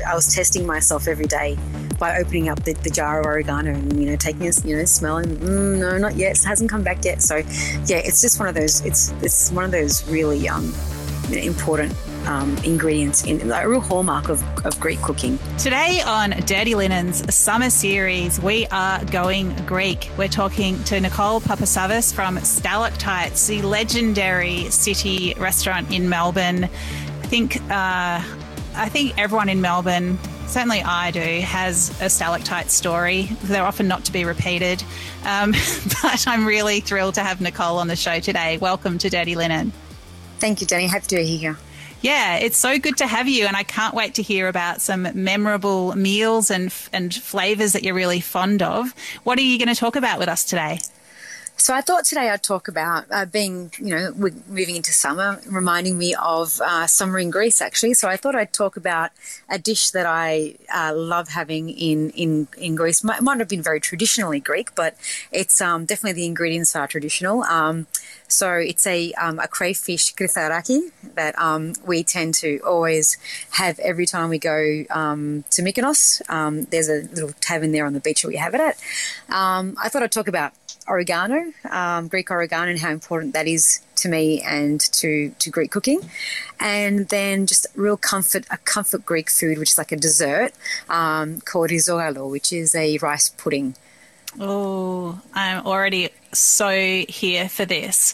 I was testing myself every day by opening up the jar of oregano and, taking a smell and no, not yet. It hasn't come back yet. So yeah, it's just one of those, it's one of those really important ingredients in a real hallmark of Greek cooking. Today on Dirty Linen's summer series, we are going Greek. We're talking to Nicole Papasavvas from Stalactites, the legendary city restaurant in Melbourne. I think everyone in Melbourne, certainly I do, has a stalactite story. They're often not to be repeated. But I'm really thrilled to have Nicole on the show today. Welcome to Dirty Linen. Thank you, Jenny. Happy to be here. Yeah, it's so good to have you, and I can't wait to hear about some memorable meals and flavours that you're really fond of. What are you going to talk about with us today? So I thought today I'd talk about being, we're moving into summer, reminding me of summer in Greece, actually. So I thought I'd talk about a dish that I love having in Greece. Might not have been very traditionally Greek, but it's definitely the ingredients are traditional. So it's a crayfish gritharaki that we tend to always have every time we go to Mykonos. There's a little tavern there on the beach that we have it at. I thought I'd talk about oregano, Greek oregano, and how important that is to me and to Greek cooking. And then just a comfort Greek food, which is like a dessert called risogalo, which is a rice pudding. Oh, I'm already so here for this.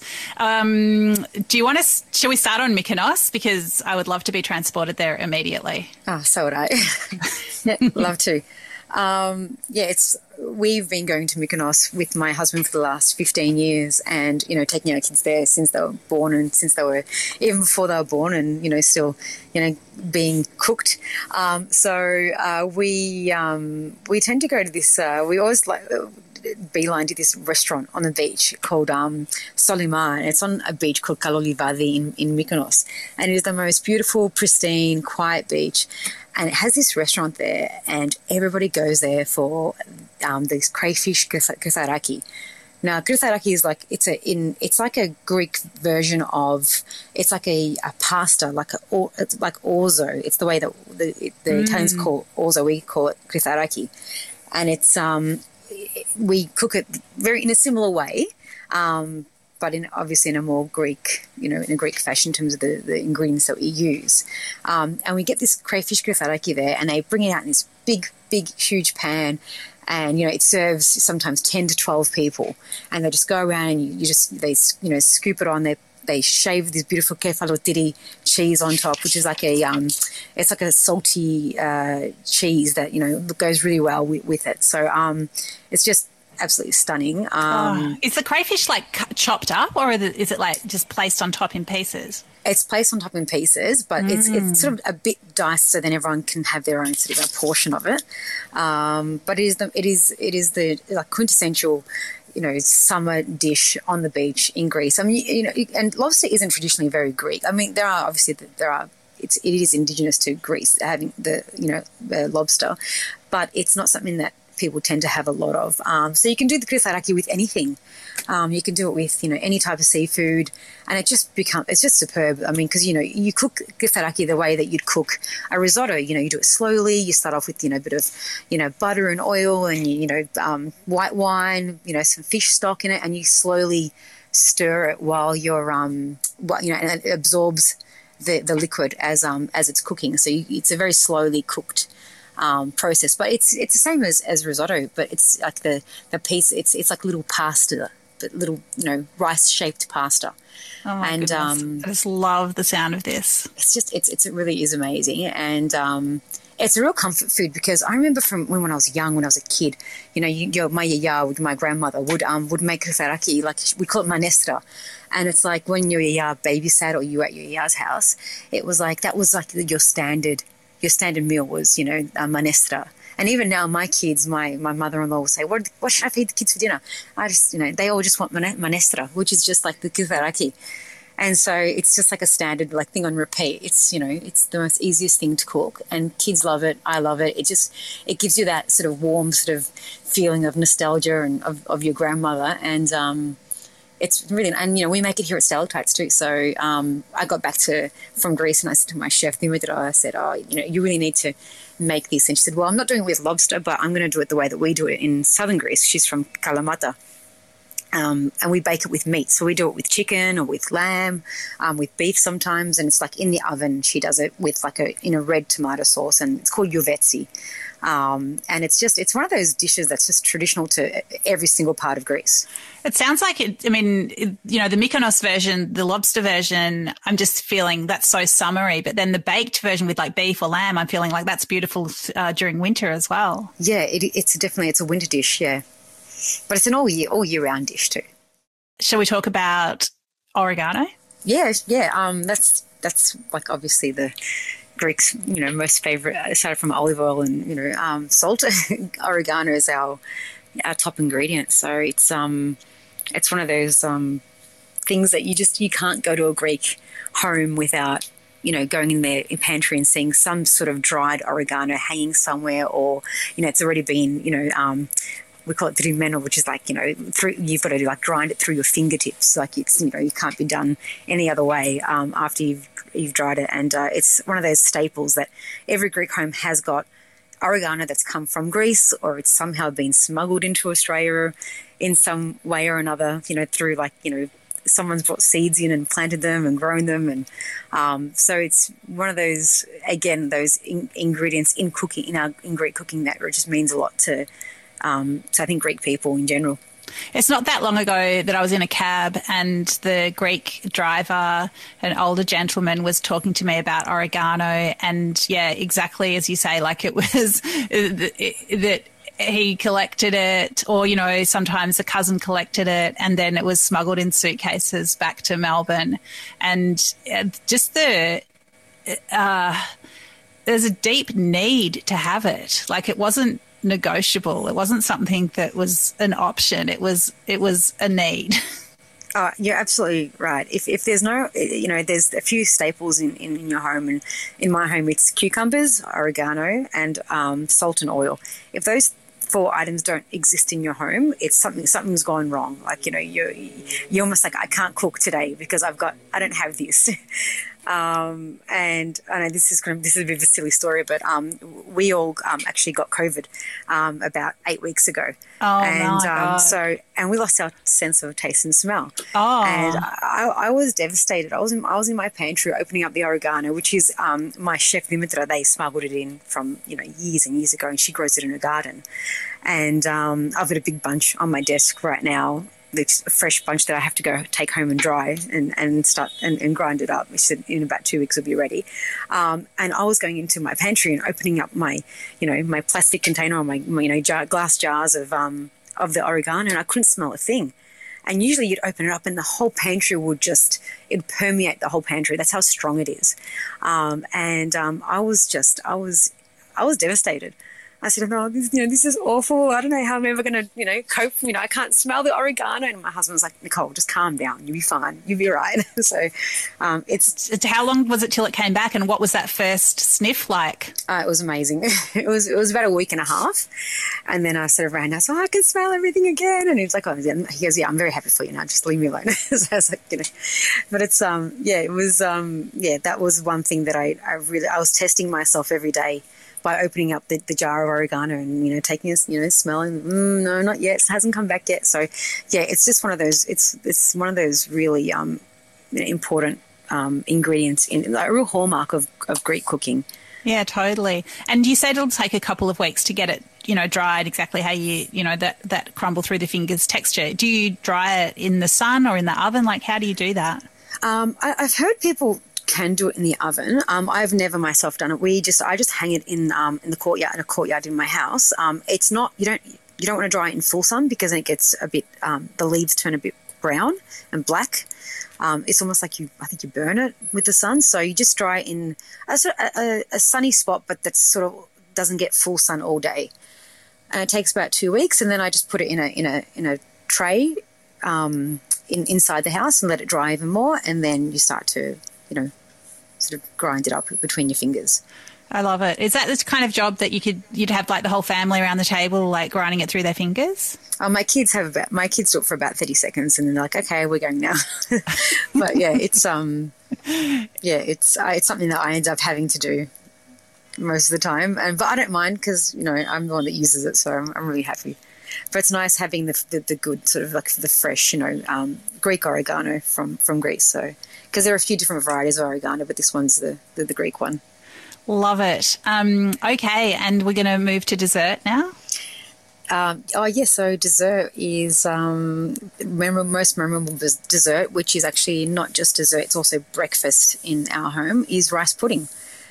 Shall we start on Mykonos? Because I would love to be transported there immediately. Oh, so would I. Yeah, love to. We've been going to Mykonos with my husband for the last 15 years and, taking our kids there since they were born and even before they were born and, still, being cooked. We tend to go to this, we always beeline to this restaurant on the beach called Solima, and it's on a beach called Kalolivadi in Mykonos, and it is the most beautiful, pristine, quiet beach, and it has this restaurant there, and everybody goes there for this crayfish gritharaki. Now, gritharaki is it's like a Greek version of, it's like a pasta, it's like orzo. It's the way that the Italians call orzo. We call it gritharaki, and it's we cook it in a similar way, but obviously in a more Greek, in a Greek fashion in terms of the ingredients that we use. And we get this crayfish gritharaki there, and they bring it out in this big, huge pan. And, it serves sometimes 10 to 12 people. And they just go around and they scoop it on. They shave this beautiful kefalotiri cheese on top, which is like it's like a salty cheese that, goes really well with it. So it's just absolutely stunning. Is the crayfish chopped up, or is it just placed on top in pieces? It's placed on top in pieces, but it's sort of a bit diced, so then everyone can have their own sort of a portion of it. But it is the quintessential, summer dish on the beach in Greece. I mean, and lobster isn't traditionally very Greek. I mean, it is indigenous to Greece having the lobster, but it's not something that people tend to have a lot of. So you can do the gritharaki with anything. You can do it with, any type of seafood, and it's just superb. I mean, because, you cook gritharaki the way that you'd cook a risotto. You do it slowly. You start off with, a bit of, butter and oil and, white wine, some fish stock in it, and you slowly stir it while you're, and it absorbs the liquid as it's cooking. So it's a very slowly cooked process, but it's the same as risotto, but it's like the piece. It's like little pasta, but little rice shaped pasta. Oh my goodness. I just love the sound of this. It's just it really is amazing, and it's a real comfort food because I remember from when I was young, when I was a kid, my yaya, my grandmother would make gritharaki, we call it manestra. And it's like when your yaya babysat or you were at your yaya's house, it was like that was like your standard meal was, manestra. And even now my kids, my mother-in-law will say, what should I feed the kids for dinner? I just, they all just want manestra, which is just like the gritharaki. And so it's just like a standard thing on repeat. It's, it's the most easiest thing to cook, and kids love it. I love it. It gives you that sort of warm sort of feeling of nostalgia and of your grandmother. And it's really, and we make it here at Stalactites too. So I got back from Greece, and I said to my chef Dimitra, I said, "Oh, you really need to make this." And she said, "Well, I'm not doing it with lobster, but I'm going to do it the way that we do it in southern Greece." She's from Kalamata. And we bake it with meat. So we do it with chicken or with lamb, with beef sometimes, and it's like in the oven. She does it with like in a red tomato sauce, and it's called yovetsi. And it's one of those dishes that's just traditional to every single part of Greece. It sounds like it. I mean, the Mykonos version, the lobster version, I'm just feeling that's so summery. But then the baked version with like beef or lamb, I'm feeling like that's beautiful during winter as well. Yeah, it's a winter dish. Yeah, but it's an all year round dish too. Shall we talk about oregano? Yeah. That's like obviously the Greeks, most favorite, aside from olive oil and salt. Oregano is our top ingredient. So it's one of those things that you can't go to a Greek home without going in their pantry and seeing some sort of dried oregano hanging somewhere, or it's already been we call it trimeno, which is like you've got to like grind it through your fingertips, like it's you can't be done any other way after you've dried it. And it's one of those staples that every Greek home has got oregano that's come from Greece, or it's somehow been smuggled into Australia in some way or another, through someone's brought seeds in and planted them and grown them. And so it's one of those, again, those ingredients in cooking, in Greek cooking, that just means a lot to I think Greek people in general. It's not that long ago that I was in a cab and the Greek driver, an older gentleman, was talking to me about oregano. And yeah, exactly as you say, like it was that he collected it, or, sometimes a cousin collected it, and then it was smuggled in suitcases back to Melbourne. And just there's a deep need to have it. Like it wasn't negotiable. It wasn't something that was an option. It was a need. Oh, you're absolutely right. If there's no, there's a few staples in your home, and in my home it's cucumbers, oregano, and salt and oil. If those 4 items don't exist in your home, it's something's gone wrong. Like you're almost like, I can't cook today because I don't have this. And I know this is a bit of a silly story, but we all actually got COVID about 8 weeks ago. Oh, and my God. And we lost our sense of taste and smell. Oh. And I was devastated. I was in my pantry opening up the oregano, which is my chef Dimitra. They smuggled it in from years and years ago, and she grows it in her garden. And I've got a big bunch on my desk right now. It's a fresh bunch that I have to go take home and dry and start and grind it up. She said in about 2 weeks it'll be ready. And I was going into my pantry and opening up my plastic container or my glass jars of the oregano, and I couldn't smell a thing. And usually you'd open it up and the whole pantry it'd permeate the whole pantry. That's how strong it is. I was devastated. I said, "No, this is awful. I don't know how I'm ever going to, cope. I can't smell the oregano." And my husband was like, "Nicole, just calm down. You'll be fine. You'll be right." So it's... How long was it till it came back, and what was that first sniff like? It was amazing. It was about a week and a half. And then I sort of ran out, so I can smell everything again. And he was like, "Oh," he goes, "Yeah, I'm very happy for you now. Just leave me alone." So I was like, But it's, it was, that was one thing that I was testing myself every day by opening up the jar of oregano and, taking a smell and, no, not yet. It hasn't come back yet. So, yeah, it's just one of those, it's one of those really important ingredients, like a real hallmark of Greek cooking. Yeah, totally. And you said it'll take a couple of weeks to get it, dried exactly how that crumble through the fingers texture. Do you dry it in the sun or in the oven? Like, how do you do that? I've heard people can do it in the oven. I've never myself done it. I just hang it in the courtyard, in a courtyard in my house. It's not, you don't want to dry it in full sun because then it gets a bit, the leaves turn a bit brown and black. It's almost like I think you burn it with the sun. So you just dry it in a sunny spot, but that sort of doesn't get full sun all day. And it takes about 2 weeks, and then I just put it in a tray inside the house and let it dry even more, and then you start to sort of grind it up between your fingers. I love it. Is that this kind of job that you'd have like the whole family around the table, like grinding it through their fingers? My kids do it for about 30 seconds and then they're like, okay, we're going now. But yeah, it's something that I end up having to do most of the time. But I don't mind because, I'm the one that uses it. So I'm really happy. But it's nice having the good sort of like the fresh, Greek oregano from Greece. So, because there are a few different varieties of oregano, but this one's the Greek one. Love it. Okay, and we're going to move to dessert now. So dessert is most memorable dessert, which is actually not just dessert, it's also breakfast in our home, is rice pudding.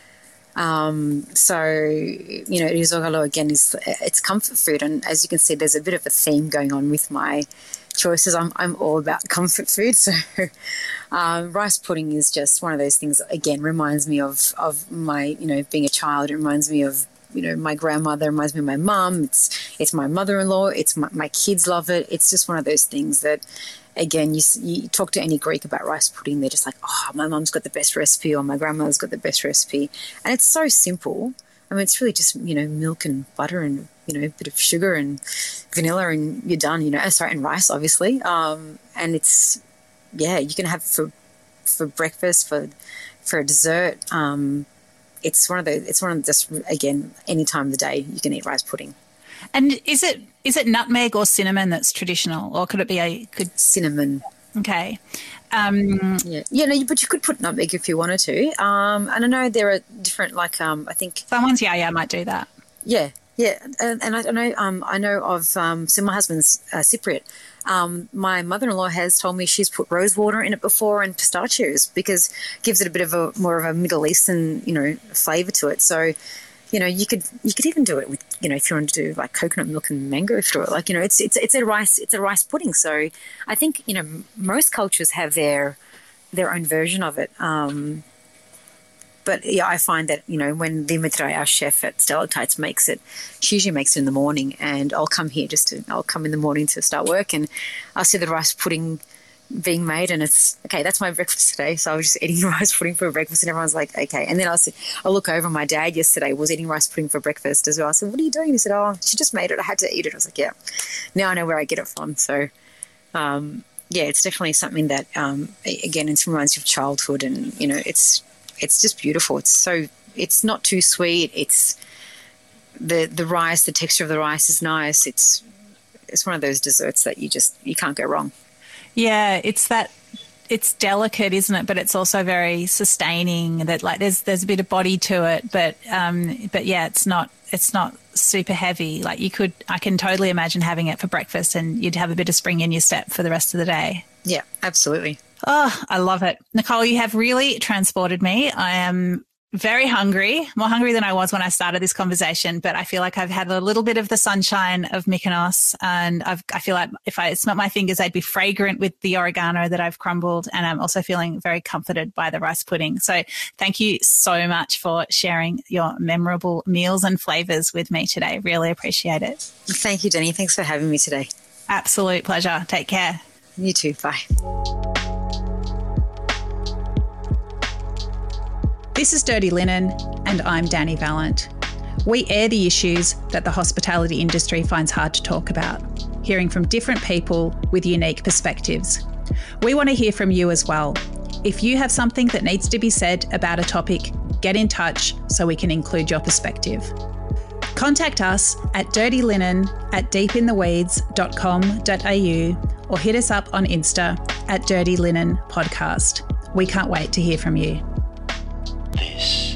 Risotto again it's comfort food, and as you can see, there's a bit of a theme going on with my choices. I'm all about comfort food, so rice pudding is just one of those things that, again, reminds me of my being a child. It reminds me of my grandmother, reminds me of my mum. It's my mother-in-law. It's my kids love it. It's just one of those things that, again, you talk to any Greek about rice pudding, they're just like, oh, my mum's got the best recipe, or my grandmother's got the best recipe. And it's so simple. I mean, it's really just, milk and butter and, a bit of sugar and vanilla and you're done, and rice, obviously. And it's, you can have for breakfast, for a dessert. It's one of just, again, any time of the day you can eat rice pudding. And is it nutmeg or cinnamon that's traditional, or could it be cinnamon? Okay. But you could put nutmeg if you wanted to. And I know there are different, like I think someone's might do that. Yeah, and I know of. So my husband's Cypriot. My mother-in-law has told me she's put rose water in it before and pistachios because it gives it a bit of more of a Middle Eastern flavour to it. So. You could even do it with, if you want to do like coconut milk and mango through it, like, it's a rice pudding. So I think, most cultures have their own version of it. But yeah, I find that, when Dimitri, our chef at Stalactites, makes it, she usually makes it in the morning, and I'll come in the morning to start work, and I'll see the rice pudding being made, and it's okay, that's my breakfast today. So I was just eating rice pudding for breakfast, and everyone's like, okay. And then I look over, my dad yesterday was eating rice pudding for breakfast as well. I said, what are you doing? He said, oh, she just made it, I had to eat it. I was like, yeah, now I know where I get it from. So it's definitely something that again, it reminds you of childhood, and it's just beautiful. It's not too sweet. It's the rice, the texture of the rice is nice. It's one of those desserts that you can't go wrong. Yeah, it's delicate, isn't it? But it's also very sustaining. That like there's a bit of body to it, but yeah, it's not super heavy. Like I can totally imagine having it for breakfast, and you'd have a bit of spring in your step for the rest of the day. Yeah, absolutely. Oh, I love it, Nicole. You have really transported me. I am very hungry, more hungry than I was when I started this conversation, but I feel like I've had a little bit of the sunshine of Mykonos, and I feel like if I smelt my fingers, they'd be fragrant with the oregano that I've crumbled, and I'm also feeling very comforted by the rice pudding. So thank you so much for sharing your memorable meals and flavours with me today. Really appreciate it. Thank you, Jenny. Thanks for having me today. Absolute pleasure. Take care. You too. Bye. This is Dirty Linen, and I'm Danny Vallant. We air the issues that the hospitality industry finds hard to talk about, hearing from different people with unique perspectives. We want to hear from you as well. If you have something that needs to be said about a topic, get in touch so we can include your perspective. Contact us at dirtyLinen@deepintheweeds.com.au or hit us up on Insta at Dirty Linen Podcast. We can't wait to hear from you. This